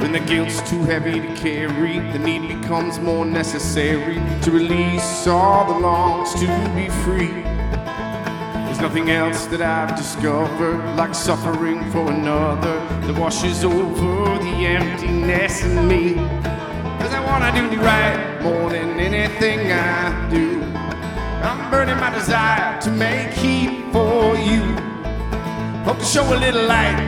When the guilt's too heavy to carry, the need becomes more necessary to release all the longs to be free. There's nothing else that I've discovered like suffering for another that washes over the emptiness in me. 'Cause I wanna do right more than anything I do. I'm burning my desire to make heat for you. Hope to show a little light